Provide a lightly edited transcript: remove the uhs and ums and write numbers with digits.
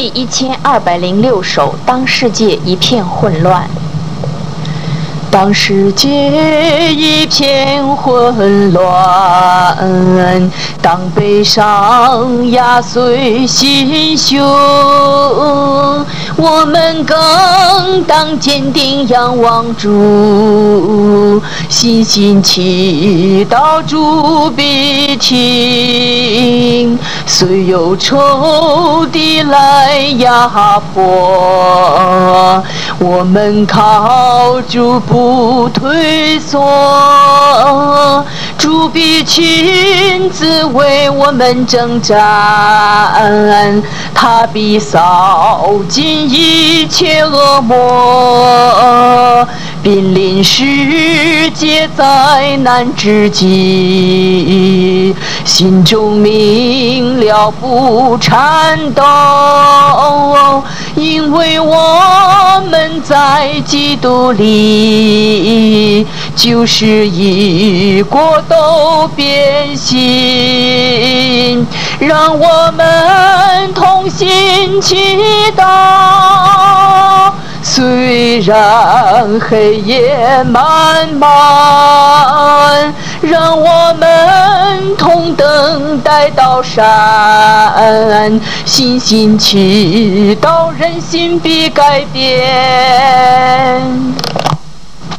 第1206首。当世界一片混乱。当世界一片混乱，当悲伤压碎心胸，我们更当坚定仰望主，信心祈祷主必听。虽有仇敌来压迫，我们靠主不退缩，主必亲自为我们征战，他必扫尽一切恶魔，濒临世界灾难之际，心中明了不颤抖，因为我们在基督里，就是一国都变心。让我们同心祈祷，虽然黑夜漫漫，让我们同等待到山，信心祈祷，人心必改变。